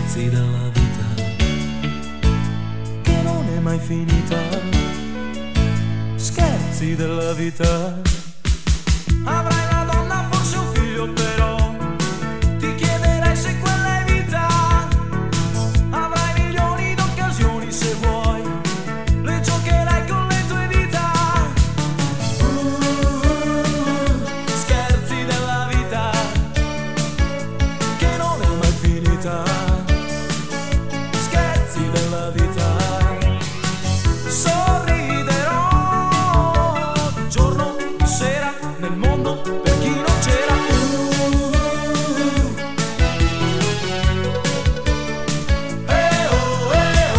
Scherzi della vita che non è mai finita. Scherzi della vita. Avrai una donna, forse un figlio, però ti chiederai se quella è vita. Avrai milioni d'occasioni se vuoi, le giocherai con le tue dita. Scherzi della vita che non è mai finita. Scherzi della vita. Sorriderò di giorno, di sera, nel mondo per chi non c'era. Oh,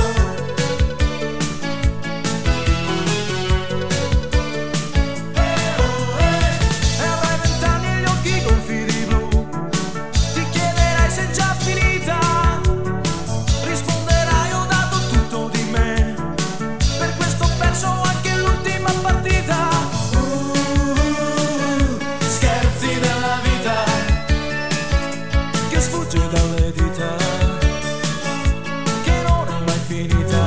E avrai 20 anni e gli occhi gonfi di blu, ti chiederai se è già finita. Risponderai: ho dato tutto di me, per questo ho perso anche l'ultima partita. Scherzi della vita che sfugge dalle dita, che non è mai finita.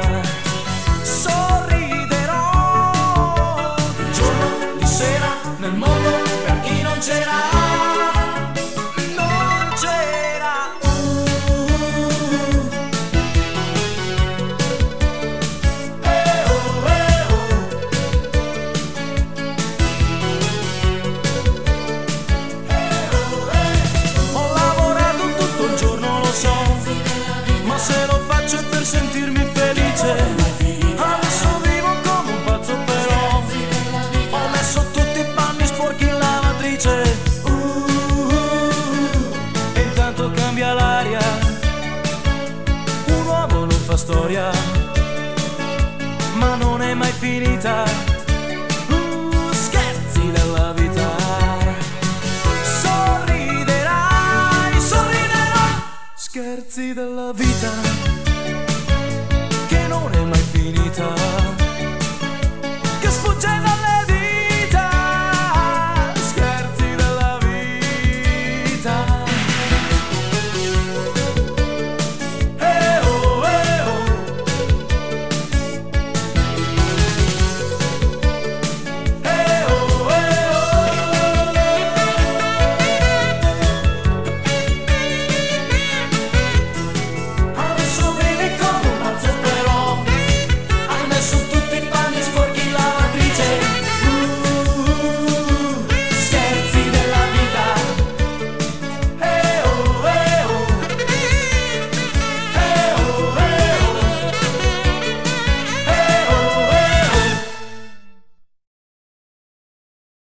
Sorriderò di giorno, di sera, nel mondo per chi non c'era. Non c'era. Ho lavorato tutto il giorno, lo so, ma se lo faccio è per sentirmi felice. Adesso vivo come un pazzo, però ho messo tutti i panni sporchi in lavatrice. E intanto cambia l'aria, un uomo non fa storia, ma non è mai finita. Scherzi della vita. Sorriderai, sorriderò. Scherzi della